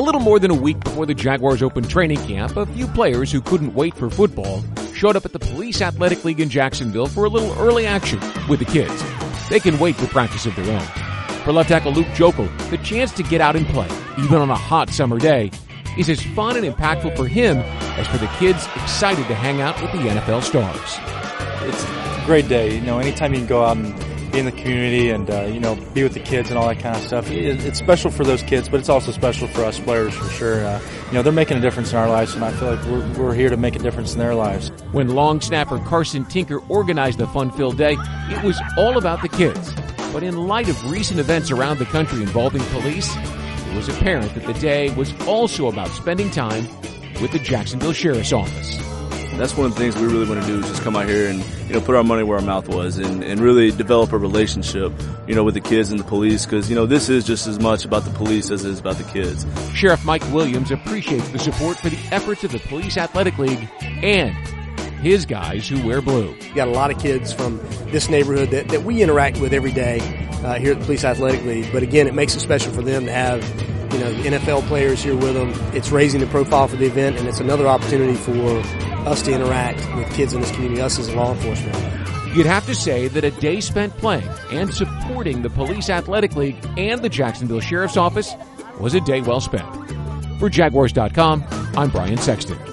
little more than a week before the Jaguars opened training camp, a few players who couldn't wait for football showed up at the Police Athletic League in Jacksonville for a little early action with the kids. They can wait for practice of their own. For left tackle Luke Joeckel, the chance to get out and play, even on a hot summer day, is as fun and impactful for him as for the kids excited to hang out with the NFL stars. It's a great day. Anytime you can go out and be in the community and, be with the kids and all that kind of stuff. It's special for those kids, but it's also special for us players for sure. They're making a difference in our lives, and I feel like we're here to make a difference in their lives. When long snapper Carson Tinker organized the fun-filled day, it was all about the kids. But in light of recent events around the country involving police, it was apparent that the day was also about spending time with the Jacksonville Sheriff's Office. That's one of the things we really want to do is just come out here and, put our money where our mouth was and really develop a relationship, with the kids and the police because, this is just as much about the police as it is about the kids. Sheriff Mike Williams appreciates the support for the efforts of the Police Athletic League and his guys who wear blue. We got a lot of kids from this neighborhood that we interact with every day here at the Police Athletic League. But again, it makes it special for them to have, the NFL players here with them. It's raising the profile for the event, and it's another opportunity for us to interact with kids in this community, us as law enforcement. You'd have to say that a day spent playing and supporting the Police Athletic League and the Jacksonville Sheriff's Office was a day well spent. For Jaguars.com, I'm Brian Sexton.